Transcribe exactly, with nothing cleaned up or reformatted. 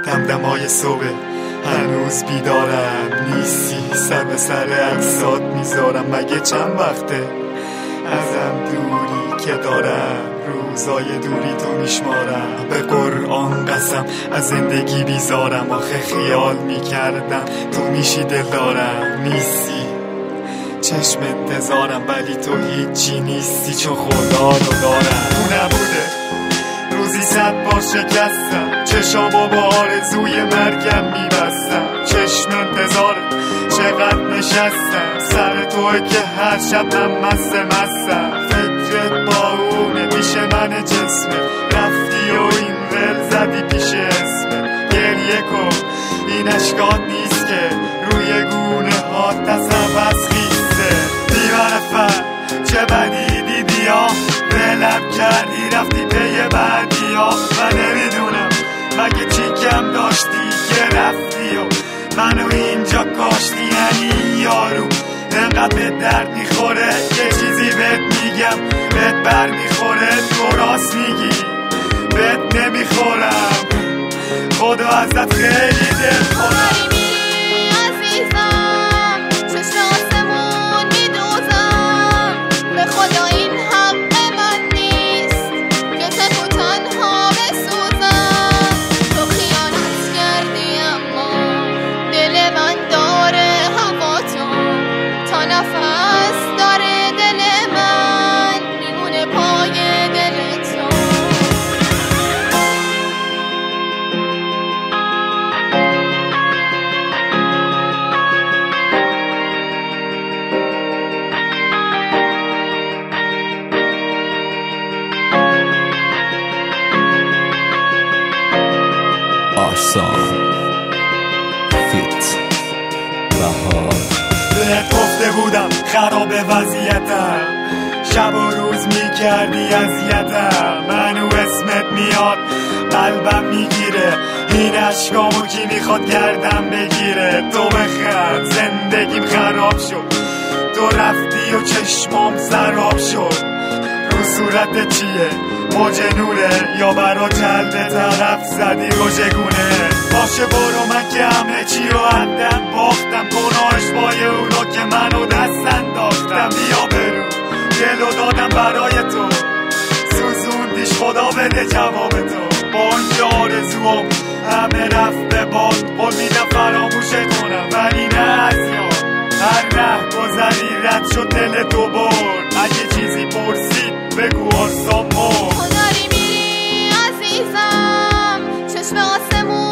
دمدمای صبح هنوز بیدارم نیستی، سر به سر عکسات میذارم. مگه چند وقته ازم دوری که دارم، روزای دوری تو میشمارم. به قرآن قسم از زندگی بیزارم، آخه خیال میکردم تو میشی دلدارم. نیستی چشم انتظارم ولی تو هیچی نیستی، چون خدا رو دارم. تو نبوده روزی صد بار شکستم، چشامو با آرزوی مرگم میبستم. چشم انتظارت چقدر نشستم، سر توه که هر شب هم مست مستم. فکرت با اونه پیش من جسمه، رفتی و این ول زدی پیش اسمه. گریه کن این اشکات نیست که روی گونه ها تصوص خیسته. بی‌معرفت چه بدی دیدی ها، ولم کردی رفتی پی بعدی ها. من نمیدونم مگه چی کم داشتی که رفتی و منو اینجا کاشتی. یعنی یارو انقدر به درد میخوره یه چیزی بهت میگم بهت بر میخوره، تو راست میگی بهت نمیخورم. خدا ازت خیلی دل خورم. آرسان فیت بهار. بهت گفته بودم خراب وضعیتم، شب و روز میکردی اذیتم. منو اسمت میاد قلبم میگیره، این اشکامو کی میخواد گردم بگیره. تو بخند زندگیم خراب شد، تو رفتی و چشمام سراب شد. رو صورت چیه موج نوره یا برا جلد طرف زدی روژگونه. باشه برو من که همه چی رو عندم باختم، گناهش بای اونو که منو دست انداختم. بیا برو دلو دادم برای تو، سوزوندیش خدا بده جواب تو. با اینکه آرزوام همه رفت به باد، قول میدم فراموشت کنم ولی نه از یاد. هر ره گذری رد شد دل تو برد، اگه چیزی پرسید بگو آرسان مرد. تو داری میری عزیزم، چشم آسمون